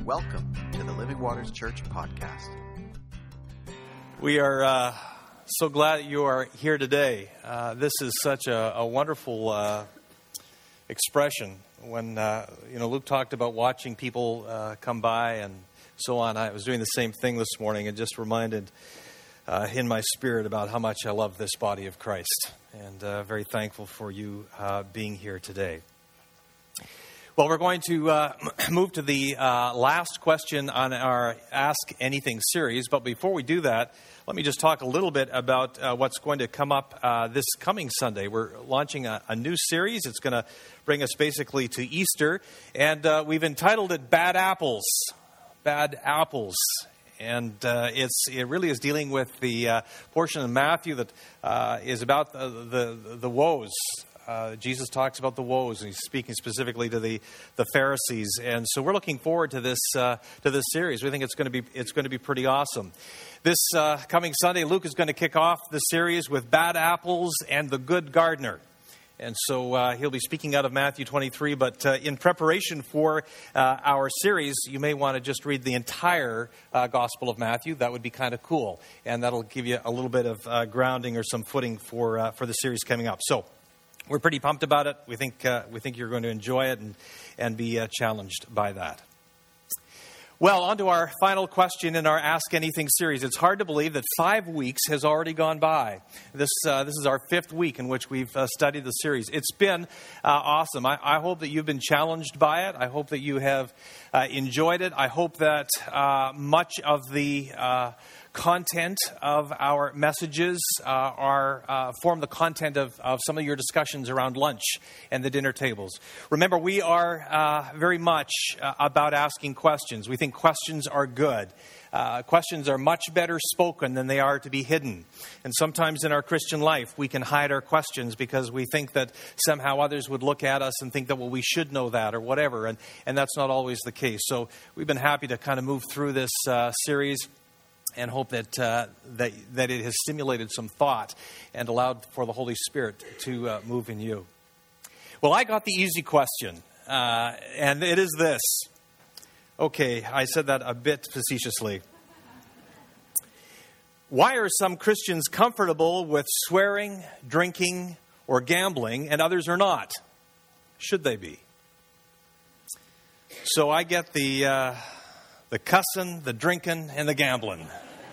Welcome to the Living Waters Church podcast. We are so glad that you are here today. This is such a wonderful expression. When Luke talked about watching people come by and so on, I was doing the same thing this morning and just reminded in my spirit about how much I love this body of Christ, and very thankful for you being here today. Well, we're going to move to the last question on our Ask Anything series. But before we do that, let me just talk a little bit about what's going to come up this coming Sunday. We're launching a new series. It's going to bring us basically to Easter. And we've entitled it Bad Apples. Bad Apples. And it really is dealing with the portion of Matthew that is about the woes. Jesus talks about the woes, and he's speaking specifically to the Pharisees, and so we're looking forward to this series. We think it's going to be pretty awesome. This coming Sunday, Luke is going to kick off the series with Bad Apples and the Good Gardener, and so he'll be speaking out of Matthew 23. But in preparation for our series, you may want to just read the entire Gospel of Matthew. That would be kind of cool, and that'll give you a little bit of grounding or some footing for the series coming up. So. We're pretty pumped about it. We think you're going to enjoy it and be challenged by that. Well, on to our final question in our Ask Anything series. It's hard to believe that 5 weeks has already gone by. This is our 5th week in which we've studied the series. It's been awesome. I hope that you've been challenged by it. I hope that you have enjoyed it. I hope that much of the content of our messages form the content of some of your discussions around lunch and the dinner tables. Remember, we are very much about asking questions. We think questions are good. Questions are much better spoken than they are to be hidden. And sometimes in our Christian life, we can hide our questions because we think that somehow others would look at us and think that, well, we should know that or whatever. And that's not always the case. So we've been happy to kind of move through this series and hope that it has stimulated some thought and allowed for the Holy Spirit to move in you. Well, I got the easy question, and it is this. Okay, I said that a bit facetiously. Why are some Christians comfortable with swearing, drinking, or gambling, and others are not? Should they be? So I get the cussing, the drinking, and the gambling.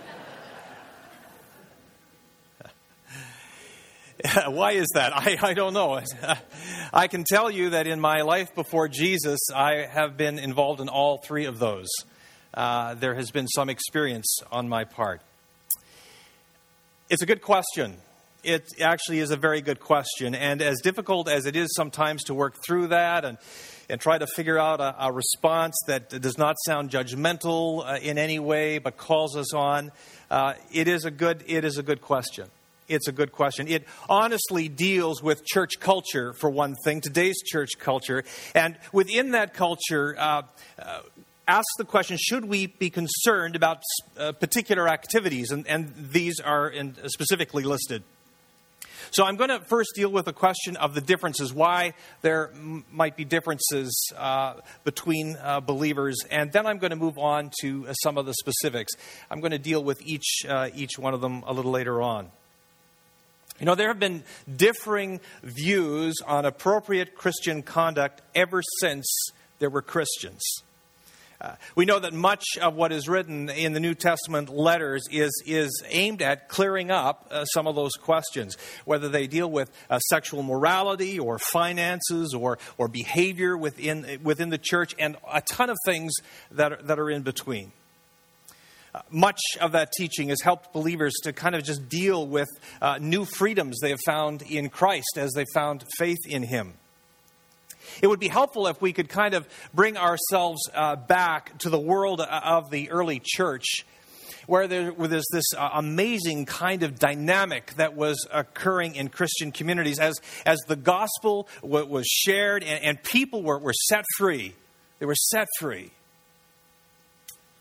Why is that? I don't know. I can tell you that in my life before Jesus, I have been involved in all 3 of those. There has been some experience on my part. It's a good question. It actually is a very good question. And as difficult as it is sometimes to work through that and try to figure out a response that does not sound judgmental in any way, but calls us on, it is a good question. It's a good question. It honestly deals with church culture, for one thing, today's church culture. And within that culture, ask the question, should we be concerned about particular activities? And these are specifically listed. So I'm going to first deal with the question of the differences, why there might be differences between believers, and then I'm going to move on to some of the specifics. I'm going to deal with each one of them a little later on. You know, there have been differing views on appropriate Christian conduct ever since there were Christians. We know that much of what is written in the New Testament letters is aimed at clearing up some of those questions, whether they deal with sexual morality or finances or behavior within the church, and a ton of things that are in between. Much of that teaching has helped believers to kind of just deal with new freedoms they have found in Christ as they found faith in Him. It would be helpful if we could kind of bring ourselves back to the world of the early church, where there's this amazing kind of dynamic that was occurring in Christian communities as the gospel was shared and people were set free. They were set free.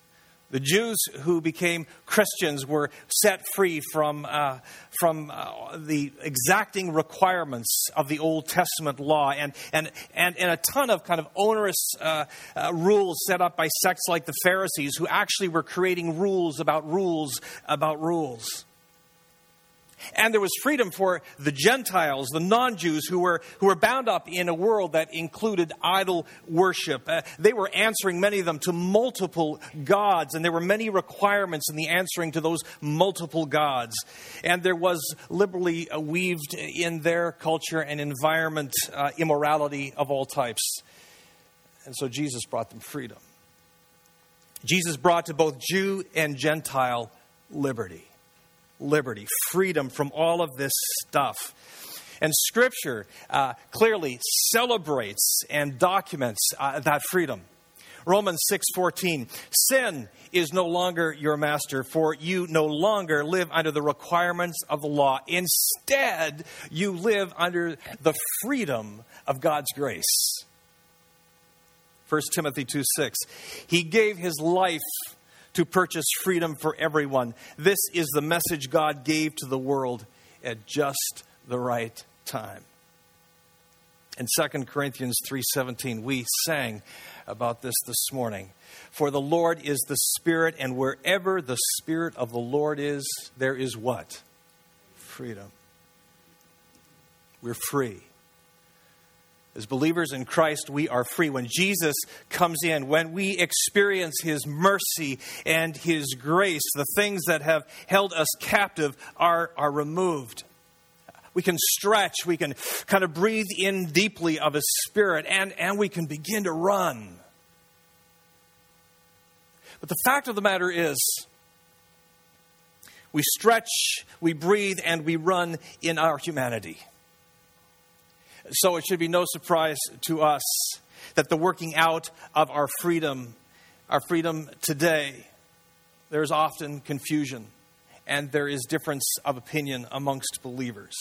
The Jews who became Christians were set free from the exacting requirements of the Old Testament law and a ton of kind of onerous rules set up by sects like the Pharisees, who actually were creating rules about rules about rules. And there was freedom for the Gentiles, the non-Jews, who were bound up in a world that included idol worship. They were answering, many of them, to multiple gods, and there were many requirements in the answering to those multiple gods. And there was liberally weaved in their culture and environment immorality of all types. And so Jesus brought them freedom. Jesus brought to both Jew and Gentile liberty, freedom from all of this stuff. And Scripture clearly celebrates and documents that freedom. Romans 6:14, sin is no longer your master, for you no longer live under the requirements of the law. Instead, you live under the freedom of God's grace. 1 Timothy 2:6, He gave His life to purchase freedom for everyone. This is the message God gave to the world at just the right time. In 2 Corinthians 3:17, we sang about this morning. For the Lord is the Spirit, and wherever the Spirit of the Lord is, there is what? Freedom. We're free. As believers in Christ, we are free. When Jesus comes in, when we experience His mercy and His grace, the things that have held us captive are removed. We can stretch, we can kind of breathe in deeply of His Spirit, and we can begin to run. But the fact of the matter is, we stretch, we breathe, and we run in our humanity. So it should be no surprise to us that the working out of our freedom today, there is often confusion and there is difference of opinion amongst believers.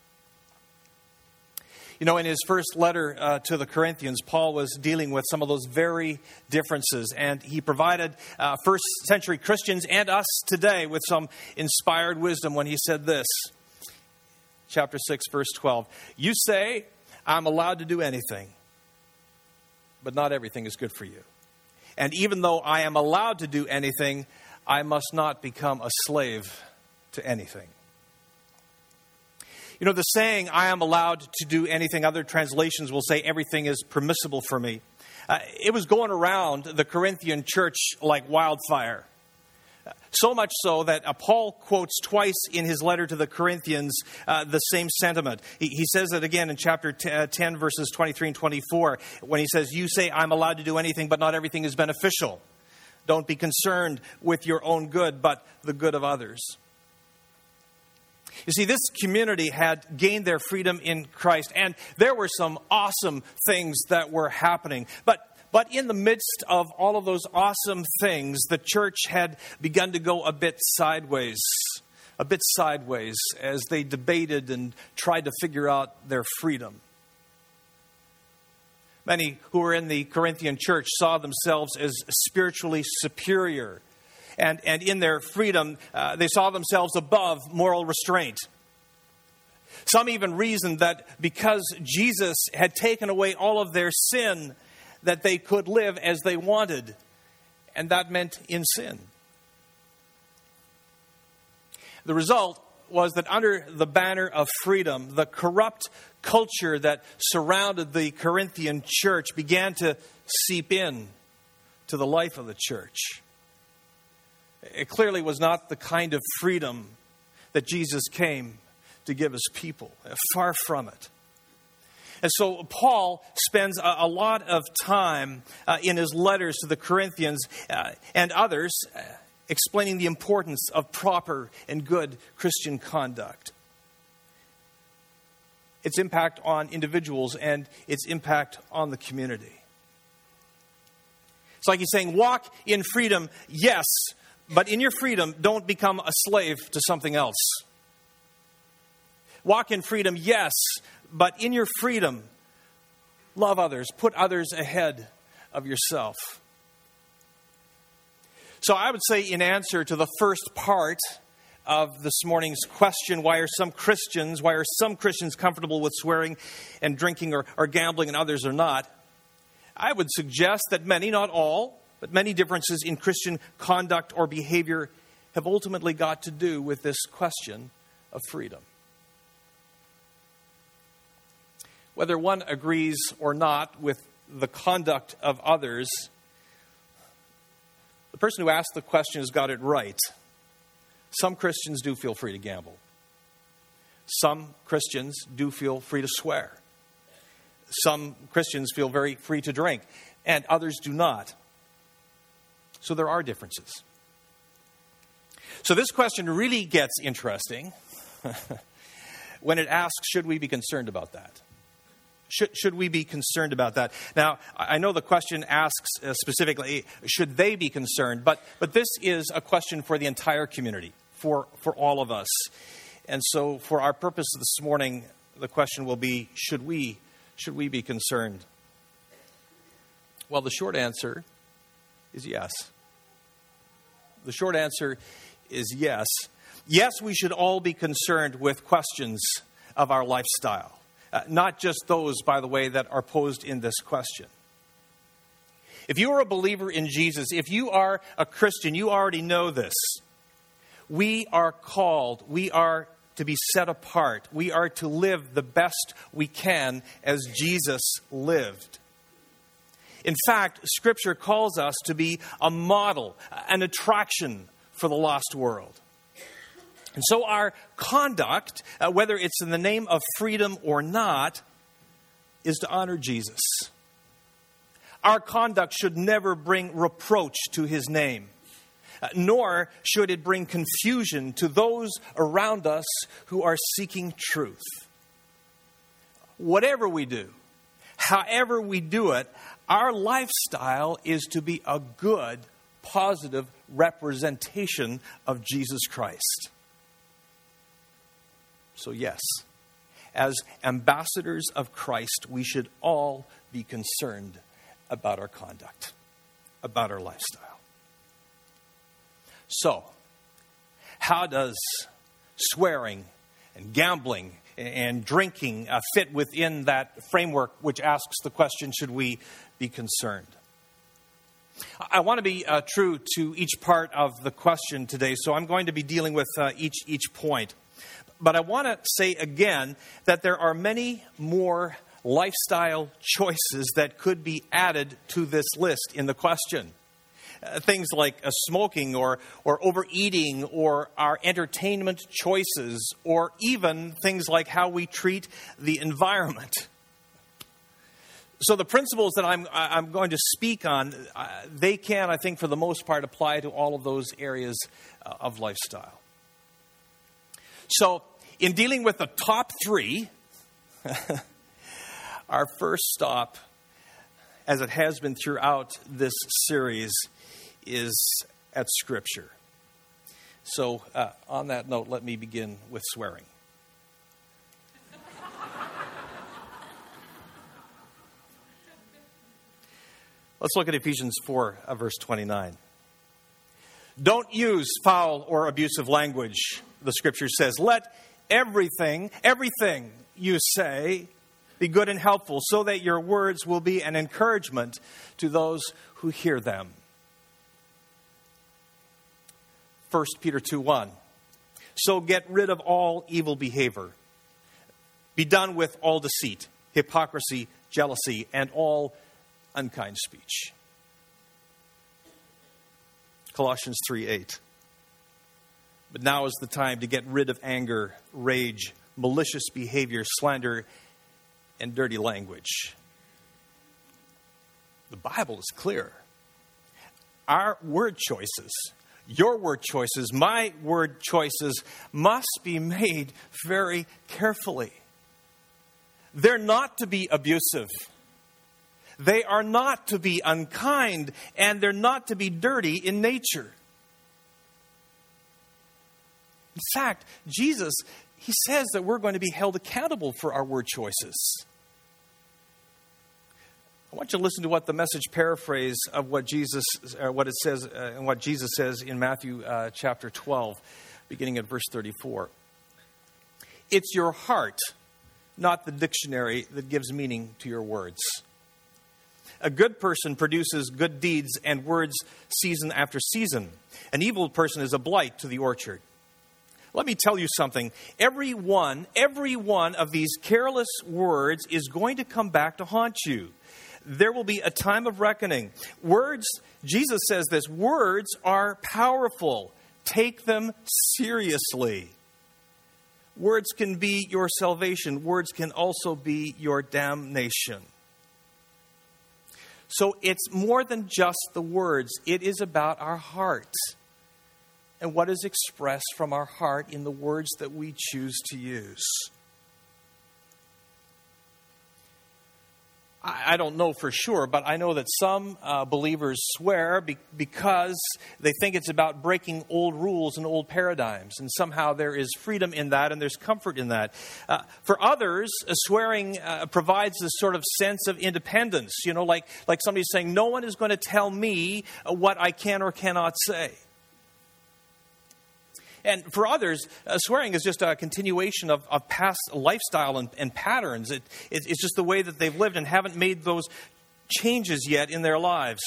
You know, in his first letter to the Corinthians, Paul was dealing with some of those very differences, and he provided first century Christians and us today with some inspired wisdom when he said this. Chapter 6, verse 12. You say, I'm allowed to do anything, but not everything is good for you. And even though I am allowed to do anything, I must not become a slave to anything. You know, the saying, I am allowed to do anything, other translations will say everything is permissible for me. It was going around the Corinthian church like wildfire. So much so that Paul quotes twice in his letter to the Corinthians the same sentiment. He says it again in chapter 10, verses 23 and 24, when he says, you say I'm allowed to do anything, but not everything is beneficial. Don't be concerned with your own good, but the good of others. You see, this community had gained their freedom in Christ, and there were some awesome things that were happening. But in the midst of all of those awesome things, the church had begun to go a bit sideways as they debated and tried to figure out their freedom. Many who were in the Corinthian church saw themselves as spiritually superior. And in their freedom, they saw themselves above moral restraint. Some even reasoned that because Jesus had taken away all of their sin, that they could live as they wanted. And that meant in sin. The result was that under the banner of freedom, the corrupt culture that surrounded the Corinthian church began to seep in to the life of the church. It clearly was not the kind of freedom that Jesus came to give His people. Far from it. And so Paul spends a lot of time in his letters to the Corinthians and others explaining the importance of proper and good Christian conduct. Its impact on individuals and its impact on the community. It's like he's saying, walk in freedom, yes, but in your freedom, don't become a slave to something else. Walk in freedom, yes, but in your freedom, love others. Put others ahead of yourself. So I would say, in answer to the first part of this morning's question, why are some Christians comfortable with swearing and drinking or gambling and others are not? I would suggest that many, not all, but many differences in Christian conduct or behavior have ultimately got to do with this question of freedom. Whether one agrees or not with the conduct of others, the person who asked the question has got it right. Some Christians do feel free to gamble. Some Christians do feel free to swear. Some Christians feel very free to drink, and others do not. So there are differences. So this question really gets interesting when it asks, should we be concerned about that? Should we be concerned about that? Now, I know the question asks specifically, should they be concerned? But this is a question for the entire community, for all of us. And so for our purpose this morning, the question will be, should we be concerned? Well, the short answer is yes. The short answer is yes. Yes, we should all be concerned with questions of our lifestyle. Not just those, by the way, that are posed in this question. If you are a believer in Jesus, if you are a Christian, you already know this. We are called, we are to be set apart. We are to live the best we can as Jesus lived. In fact, Scripture calls us to be a model, an attraction for the lost world. And so our conduct, whether it's in the name of freedom or not, is to honor Jesus. Our conduct should never bring reproach to his name, nor should it bring confusion to those around us who are seeking truth. Whatever we do, however we do it, our lifestyle is to be a good, positive representation of Jesus Christ. So yes, as ambassadors of Christ, we should all be concerned about our conduct, about our lifestyle. So, how does swearing and gambling and drinking fit within that framework which asks the question, should we be concerned? I want to be true to each part of the question today, so I'm going to be dealing with each point. But I want to say again that there are many more lifestyle choices that could be added to this list in the question. Things like smoking or overeating or our entertainment choices or even things like how we treat the environment. So the principles that I'm going to speak on, they can, I think, for the most part, apply to all of those areas of lifestyle. So, in dealing with the top three, our first stop, as it has been throughout this series, is at Scripture. So, on that note, let me begin with swearing. Let's look at Ephesians 4, verse 29. Don't use foul or abusive language, the Scripture says. Let everything you say be good and helpful, so that your words will be an encouragement to those who hear them. 1 Peter 2:1. So get rid of all evil behavior. Be done with all deceit, hypocrisy, jealousy, and all unkind speech. Colossians 3:8. But now is the time to get rid of anger, rage, malicious behavior, slander, and dirty language. The Bible is clear. Our word choices, your word choices, my word choices must be made very carefully. They're not to be abusive. They are not to be unkind, and they're not to be dirty in nature. In fact, Jesus, he says that we're going to be held accountable for our word choices. I want you to listen to what the Message paraphrase of what Jesus says in Matthew chapter 12, beginning at verse 34. It's your heart, not the dictionary, that gives meaning to your words. A good person produces good deeds and words season after season. An evil person is a blight to the orchard. Let me tell you something. Every one of these careless words is going to come back to haunt you. There will be a time of reckoning. Words, Jesus says this, words are powerful. Take them seriously. Words can be your salvation. Words can also be your damnation. So it's more than just the words. It is about our heart and what is expressed from our heart in the words that we choose to use. I don't know for sure, but I know that some believers swear because they think it's about breaking old rules and old paradigms. And somehow there is freedom in that and there's comfort in that. For others, swearing provides this sort of sense of independence. You know, like somebody saying, no one is going to tell me what I can or cannot say. And for others, swearing is just a continuation of past lifestyle and patterns. It's just the way that they've lived and haven't made those changes yet in their lives.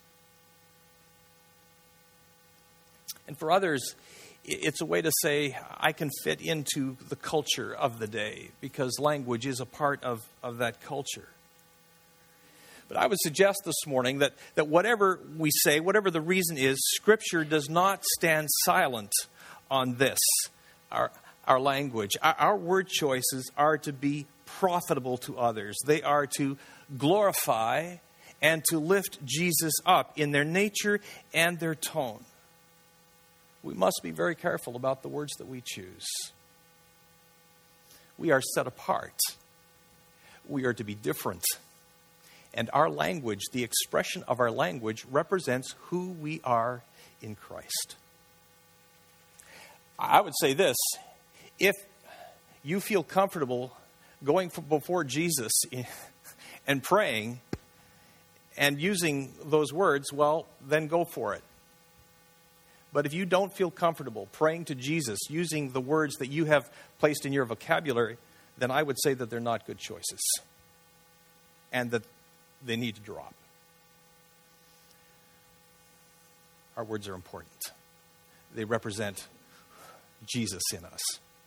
And for others, it's a way to say, I can fit into the culture of the day because language is a part of that culture. But I would suggest this morning that whatever we say, whatever the reason is, Scripture does not stand silent on this, our language. Our word choices are to be profitable to others. They are to glorify and to lift Jesus up in their nature and their tone. We must be very careful about the words that we choose. We are set apart. We are to be different. And our language, the expression of our language, represents who we are in Christ. I would say this, if you feel comfortable going before Jesus and praying and using those words, well, then go for it. But if you don't feel comfortable praying to Jesus using the words that you have placed in your vocabulary, then I would say that they're not good choices and that they need to drop. Our words are important. They represent Jesus in us.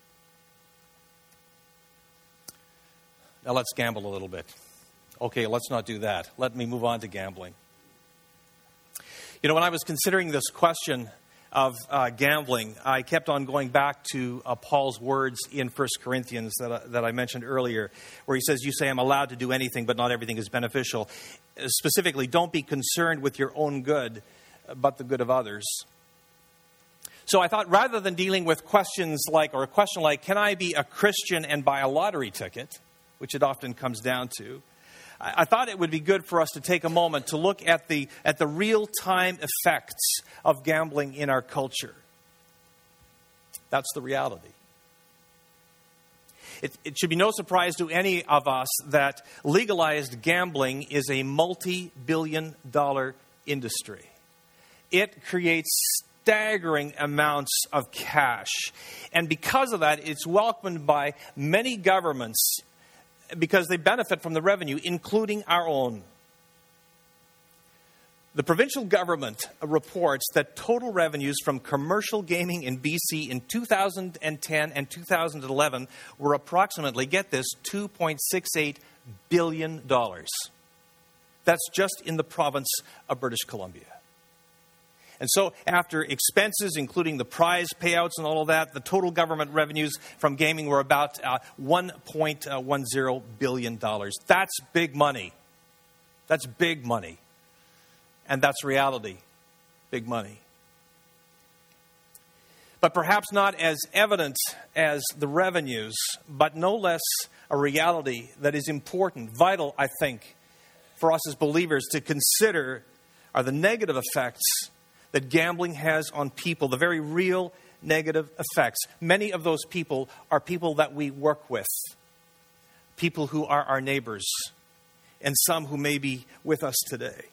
Now let's gamble a little bit. Okay, let's not do that. Let me move on to gambling. You know, when I was considering this question of gambling, I kept on going back to Paul's words in 1 Corinthians that I mentioned earlier, where he says, you say I'm allowed to do anything, but not everything is beneficial. Specifically, don't be concerned with your own good, but the good of others. So I thought rather than dealing with questions like, or a question like, can I be a Christian and buy a lottery ticket, which it often comes down to, I thought it would be good for us to take a moment to look at the real-time effects of gambling in our culture. That's the reality. It should be no surprise to any of us that legalized gambling is a multi-billion-dollar industry. It creates staggering amounts of cash. And because of that, it's welcomed by many governments because they benefit from the revenue, including our own. The provincial government reports that total revenues from commercial gaming in BC in 2010 and 2011 were approximately, get this, $2.68 billion. That's just in the province of British Columbia. And so after expenses, including the prize payouts and all of that, the total government revenues from gaming were about $1.10 billion. That's big money. That's big money. And that's reality. Big money. But perhaps not as evident as the revenues, but no less a reality that is important, vital, I think, for us as believers to consider are the negative effects that gambling has on people, the very real negative effects. Many of those people are people that we work with, people who are our neighbors, and some who may be with us today.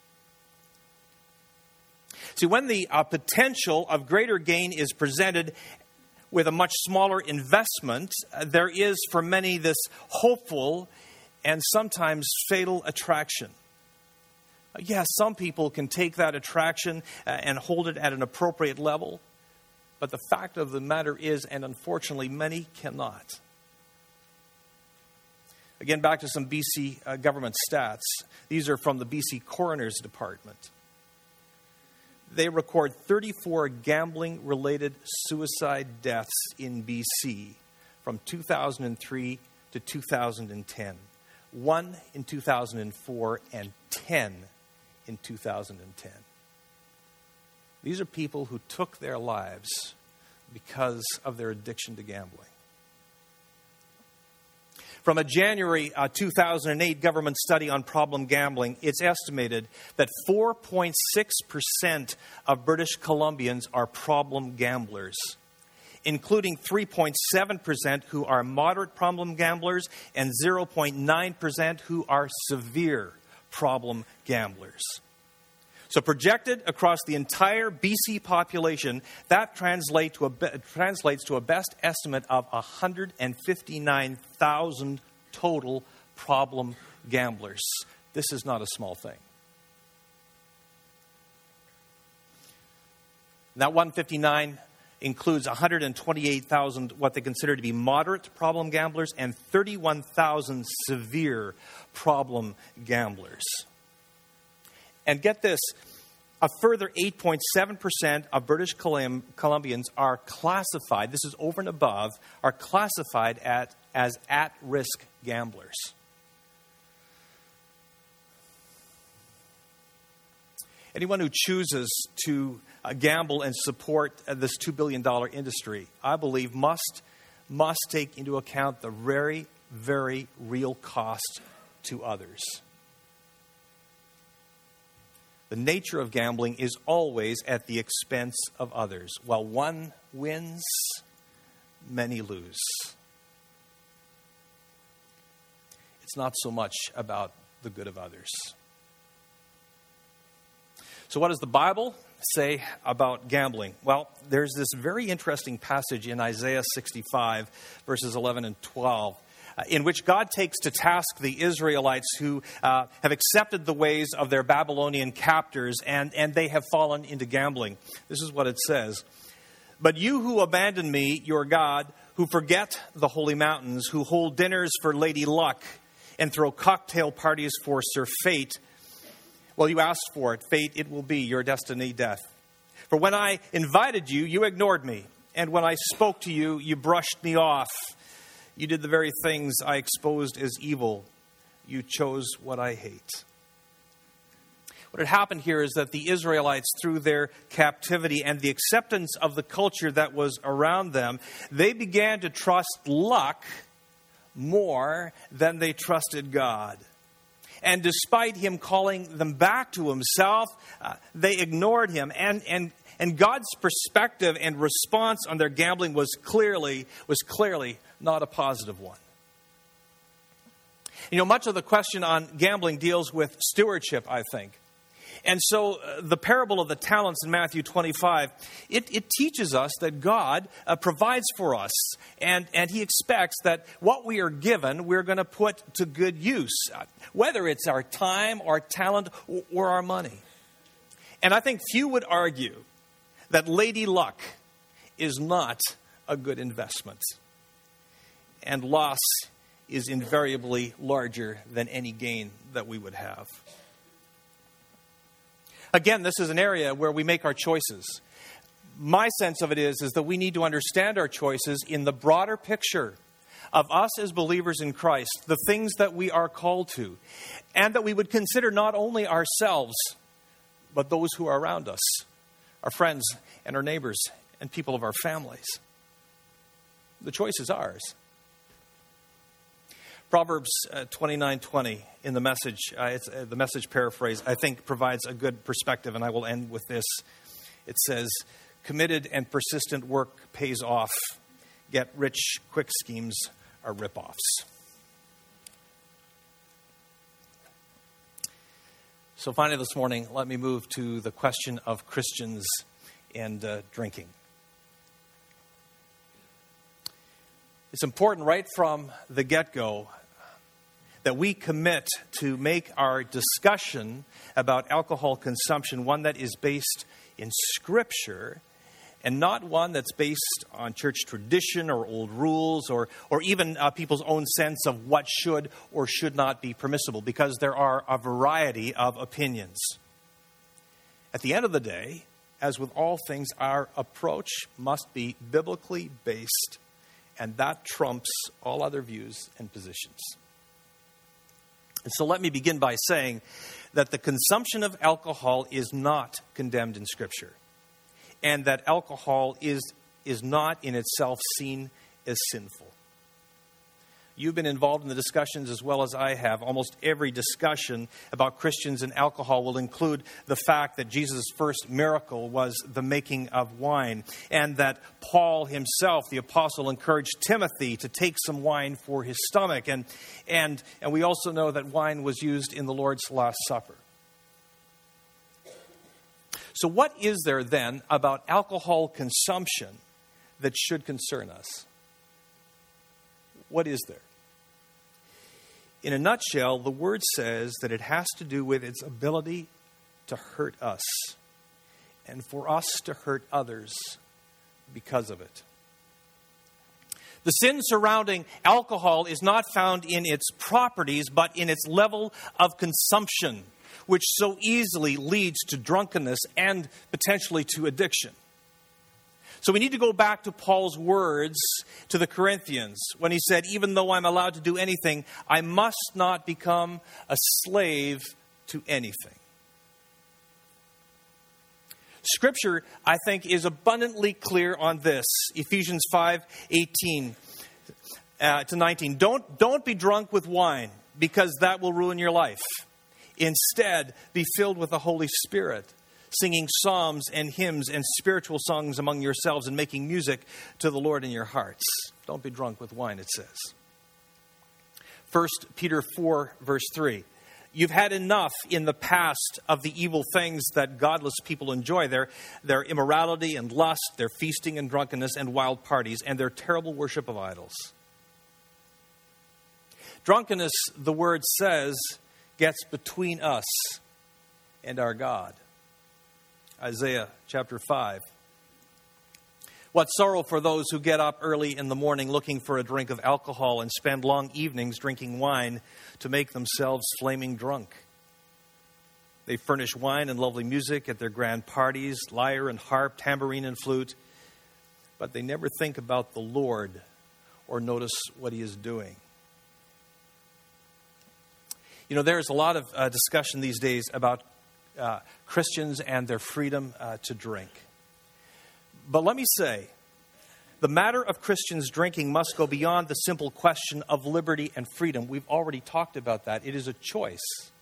See, when the potential of greater gain is presented with a much smaller investment, there is for many this hopeful and sometimes fatal attraction. Yes, some people can take that attraction and hold it at an appropriate level, but the fact of the matter is, and unfortunately many cannot. Again, back to some BC government stats. These are from the BC Coroner's Department. They record 34 gambling-related suicide deaths in BC from 2003 to 2010. 1 in 2004 and 10 in 2010. These are people who took their lives because of their addiction to gambling. From a January 2008 government study on problem gambling, it's estimated that 4.6% of British Columbians are problem gamblers, including 3.7% who are moderate problem gamblers and 0.9% who are severe problem gamblers. So projected across the entire BC population, that translates to a best estimate of 159,000 total problem gamblers. This is not a small thing. That 159 includes 128,000 what they consider to be moderate problem gamblers and 31,000 severe problem gamblers. And get this, a further 8.7% of British Columbians are classified, this is over and above, are classified as at-risk gamblers. Anyone who chooses to gamble and support this $2 billion industry, I believe, must take into account the very, very real cost to others. The nature of gambling is always at the expense of others. While one wins, many lose. It's not so much about the good of others. So what does the Bible say about gambling? Well, there's this very interesting passage in Isaiah 65, verses 11 and 12, in which God takes to task the Israelites who have accepted the ways of their Babylonian captors, and they have fallen into gambling. This is what it says. But you who abandon me, your God, who forget the holy mountains, who hold dinners for Lady Luck and throw cocktail parties for Sir Fate, well, you asked for it. Fate, it will be your destiny, death. For when I invited you, you ignored me. And when I spoke to you, you brushed me off. You did the very things I exposed as evil. You chose what I hate. What had happened here is that the Israelites, through their captivity and the acceptance of the culture that was around them, they began to trust luck more than they trusted God. And despite him calling them back to himself, they ignored him. And God's perspective and response on their gambling was clearly not a positive one. You know, much of the question on gambling deals with stewardship, I think. And so the parable of the talents in Matthew 25, it teaches us that God provides for us. And he expects that what we are given, we're going to put to good use, whether it's our time, our talent, or our money. And I think few would argue that Lady Luck is not a good investment. And loss is invariably larger than any gain that we would have. Again, this is an area where we make our choices. My sense of it is that we need to understand our choices in the broader picture of us as believers in Christ, the things that we are called to, and that we would consider not only ourselves, but those who are around us, our friends and our neighbors and people of our families. The choice is ours. Proverbs 29:20 in the Message, the Message paraphrase, I think provides a good perspective, and I will end with this. It says, committed and persistent work pays off. Get rich quick schemes are rip-offs. So finally this morning, let me move to the question of Christians and drinking. It's important right from the get-go that we commit to make our discussion about alcohol consumption one that is based in Scripture and not one that's based on church tradition or old rules or even people's own sense of what should or should not be permissible, because there are a variety of opinions. At the end of the day, as with all things, our approach must be biblically based, and that trumps all other views and positions. And so let me begin by saying that the consumption of alcohol is not condemned in Scripture, and that alcohol is not in itself seen as sinful. You've been involved in the discussions as well as I have. Almost every discussion about Christians and alcohol will include the fact that Jesus' first miracle was the making of wine, and that Paul himself, the apostle, encouraged Timothy to take some wine for his stomach. And we also know that wine was used in the Lord's Last Supper. So what is there then about alcohol consumption that should concern us? What is there? In a nutshell, the Word says that it has to do with its ability to hurt us and for us to hurt others because of it. The sin surrounding alcohol is not found in its properties, but in its level of consumption, which so easily leads to drunkenness and potentially to addiction. So we need to go back to Paul's words to the Corinthians when he said, even though I'm allowed to do anything, I must not become a slave to anything. Scripture, I think, is abundantly clear on this. Ephesians 5:18 to 19. Don't be drunk with wine, because that will ruin your life. Instead, be filled with the Holy Spirit, singing psalms and hymns and spiritual songs among yourselves and making music to the Lord in your hearts. Don't be drunk with wine, it says. 1 Peter 4, verse 3. You've had enough in the past of the evil things that godless people enjoy, their immorality and lust, their feasting and drunkenness and wild parties, and their terrible worship of idols. Drunkenness, the word says, gets between us and our God. Isaiah chapter 5. What sorrow for those who get up early in the morning looking for a drink of alcohol and spend long evenings drinking wine to make themselves flaming drunk. They furnish wine and lovely music at their grand parties, lyre and harp, tambourine and flute, but they never think about the Lord or notice what He is doing. You know, there's a lot of discussion these days about Christians and their freedom to drink. But let me say, the matter of Christians drinking must go beyond the simple question of liberty and freedom. We've already talked about that. It is a choice.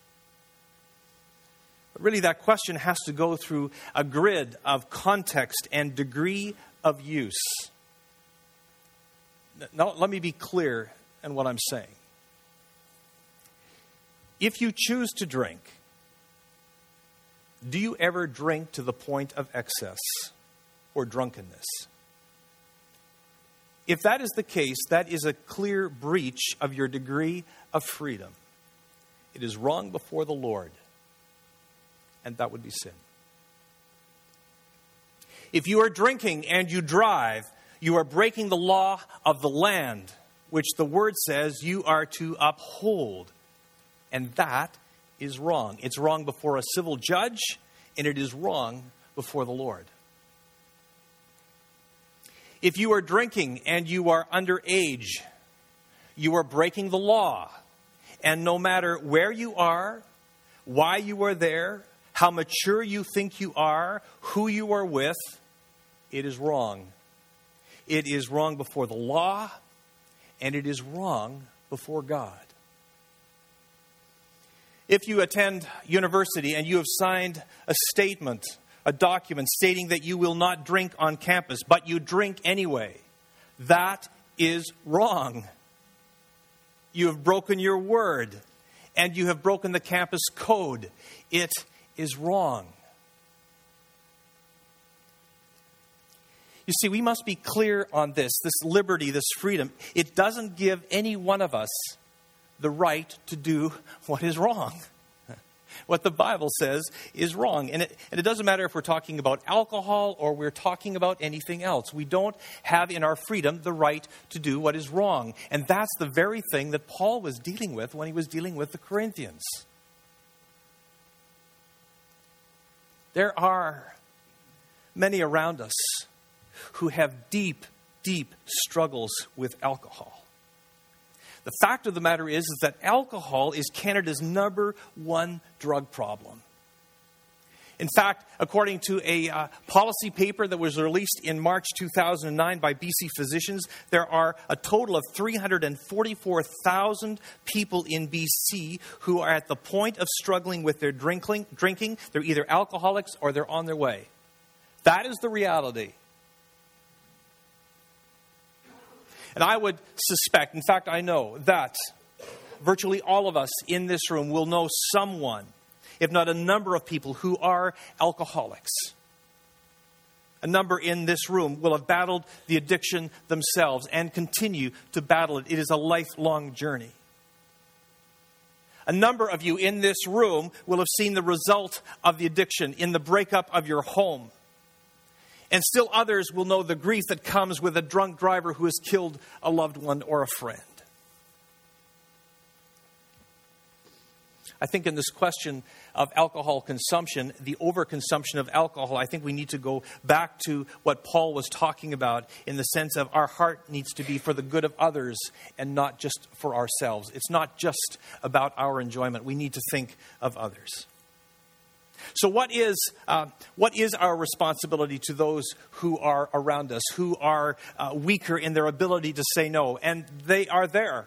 But really, that question has to go through a grid of context and degree of use. Now, let me be clear in what I'm saying. If you choose to drink, do you ever drink to the point of excess or drunkenness? If that is the case, that is a clear breach of your degree of freedom. It is wrong before the Lord, and that would be sin. If you are drinking and you drive, you are breaking the law of the land, which the Word says you are to uphold. And that is wrong. It's wrong before a civil judge, and it is wrong before the Lord. If you are drinking and you are underage, you are breaking the law. And no matter where you are, why you are there, how mature you think you are, who you are with, it is wrong. It is wrong before the law, and it is wrong before God. If you attend university and you have signed a statement, a document stating that you will not drink on campus, but you drink anyway, that is wrong. You have broken your word, and you have broken the campus code. It is wrong. You see, we must be clear on this liberty, this freedom. It doesn't give any one of us the right to do what is wrong. What the Bible says is wrong. And it doesn't matter if we're talking about alcohol or we're talking about anything else. We don't have in our freedom the right to do what is wrong. And that's the very thing that Paul was dealing with when he was dealing with the Corinthians. There are many around us who have deep, deep struggles with alcohol. The fact of the matter is that alcohol is Canada's number one drug problem. In fact, according to a policy paper that was released in March 2009 by BC Physicians, there are a total of 344,000 people in BC who are at the point of struggling with their drinking. They're either alcoholics or they're on their way. That is the reality. And I would suspect, in fact, I know that virtually all of us in this room will know someone, if not a number of people, who are alcoholics. A number in this room will have battled the addiction themselves and continue to battle it. It is a lifelong journey. A number of you in this room will have seen the result of the addiction in the breakup of your home. And still others will know the grief that comes with a drunk driver who has killed a loved one or a friend. I think in this question of alcohol consumption, the overconsumption of alcohol, I think we need to go back to what Paul was talking about in the sense of our heart needs to be for the good of others and not just for ourselves. It's not just about our enjoyment. We need to think of others. So what is our responsibility to those who are around us, who are weaker in their ability to say no? And they are there.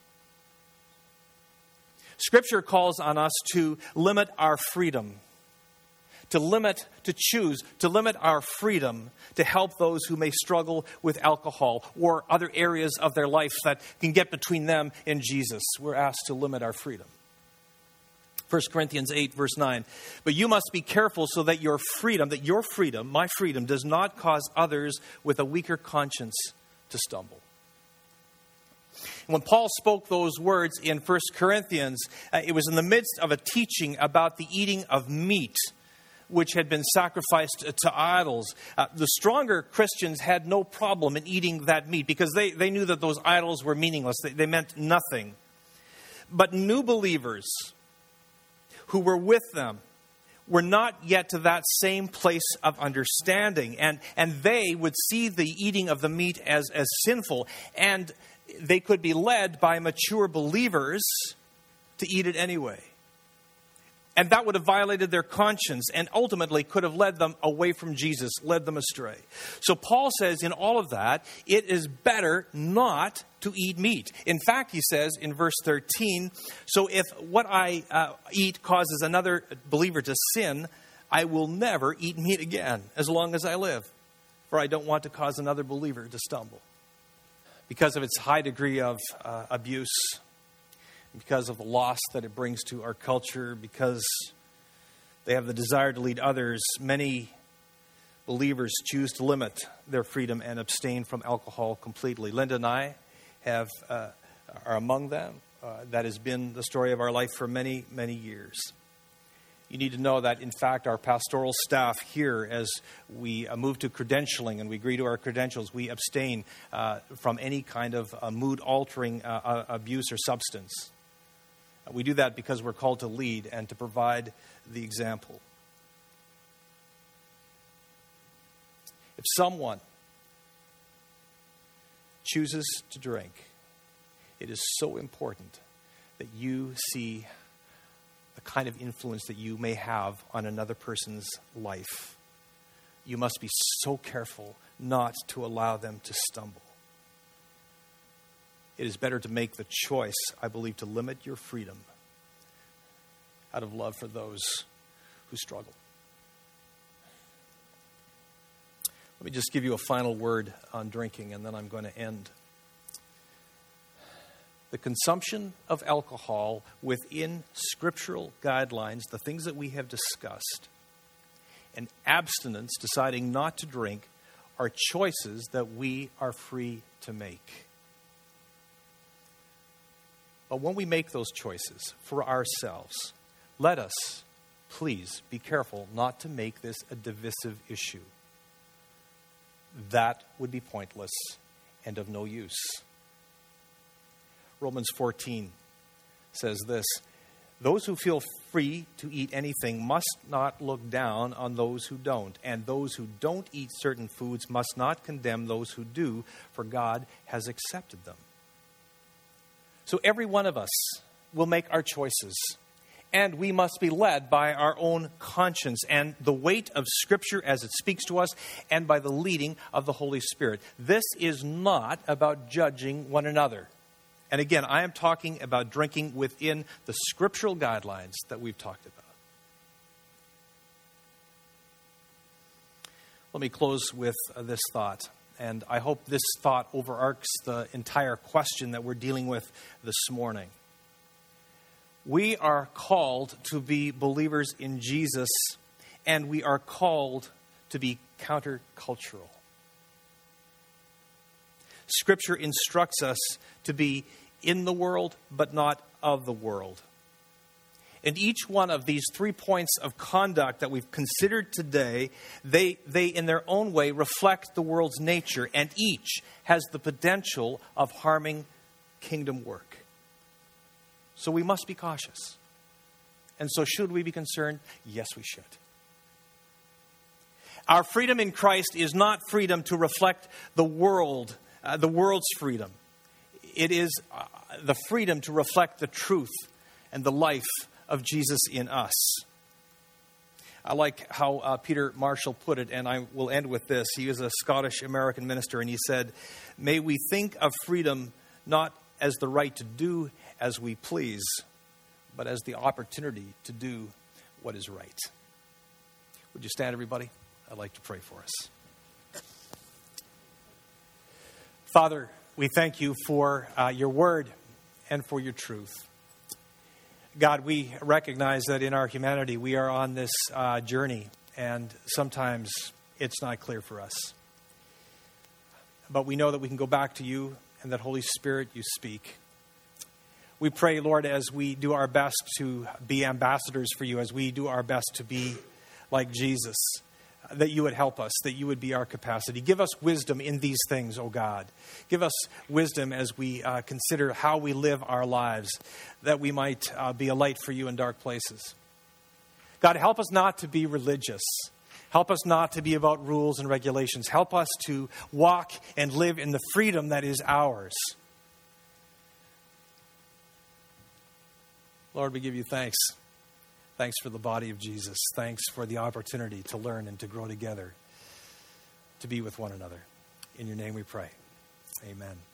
Scripture calls on us to limit our freedom, to choose, to limit our freedom to help those who may struggle with alcohol or other areas of their life that can get between them and Jesus. We're asked to limit our freedom. 1 Corinthians 8, verse 9. But you must be careful so that your freedom, my freedom, does not cause others with a weaker conscience to stumble. When Paul spoke those words in 1 Corinthians, it was in the midst of a teaching about the eating of meat, which had been sacrificed to idols. The stronger Christians had no problem in eating that meat because they knew that those idols were meaningless. They meant nothing. But new believers who were with them were not yet to that same place of understanding. And they would see the eating of the meat as sinful. And they could be led by mature believers to eat it anyway. And that would have violated their conscience and ultimately could have led them away from Jesus, led them astray. So Paul says in all of that, it is better not to eat meat. In fact, he says in verse 13, so if what I eat causes another believer to sin, I will never eat meat again as long as I live, for I don't want to cause another believer to stumble. Because of its high degree of abuse, because of the loss that it brings to our culture, because they have the desire to lead others, many believers choose to limit their freedom and abstain from alcohol completely. Linda and I are among them. That has been the story of our life for many, many years. You need to know that, in fact, our pastoral staff here, as we move to credentialing and we agree to our credentials, we abstain from any kind of mood-altering abuse or substance. We do that because we're called to lead and to provide the example. If someone chooses to drink, it is so important that you see the kind of influence that you may have on another person's life. You must be so careful not to allow them to stumble. It is better to make the choice, I believe, to limit your freedom out of love for those who struggle. Let me just give you a final word on drinking, and then I'm going to end. the consumption of alcohol within scriptural guidelines, the things that we have discussed, and abstinence, deciding not to drink, are choices that we are free to make. But when we make those choices for ourselves, let us, please, be careful not to make this a divisive issue. That would be pointless and of no use. Romans 14 says this: those who feel free to eat anything must not look down on those who don't, and those who don't eat certain foods must not condemn those who do, for God has accepted them. So every one of us will make our choices, and we must be led by our own conscience and the weight of Scripture as it speaks to us, and by the leading of the Holy Spirit. This is not about judging one another. And again, I am talking about drinking within the scriptural guidelines that we've talked about. Let me close with this thought, and I hope this thought overarches the entire question that we're dealing with this morning. We are called to be believers in Jesus, and we are called to be countercultural. Scripture instructs us to be in the world, but not of the world. And each one of these 3 points of conduct that we've considered today, they in their own way reflect the world's nature, and each has the potential of harming kingdom work. So we must be cautious. And so should we be concerned? Yes, we should. Our freedom in Christ is not freedom to reflect the world's freedom. It is the freedom to reflect the truth and the life of Jesus in us. I like how Peter Marshall put it, and I will end with this. He was a Scottish-American minister, and he said, "May we think of freedom not as the right to do as we please, but as the opportunity to do what is right." Would you stand, everybody? I'd like to pray for us. Father, we thank you for your word and for your truth. God, we recognize that in our humanity we are on this journey, and sometimes it's not clear for us. But we know that we can go back to you, and that Holy Spirit, you speak. We pray, Lord, as we do our best to be ambassadors for you, as we do our best to be like Jesus, that you would help us, that you would be our capacity. Give us wisdom in these things, O God. Give us wisdom as we consider how we live our lives, that we might be a light for you in dark places. God, help us not to be religious. Help us not to be about rules and regulations. Help us to walk and live in the freedom that is ours. Lord, we give you thanks. Thanks for the body of Jesus. Thanks for the opportunity to learn and to grow together, to be with one another. In your name we pray. Amen.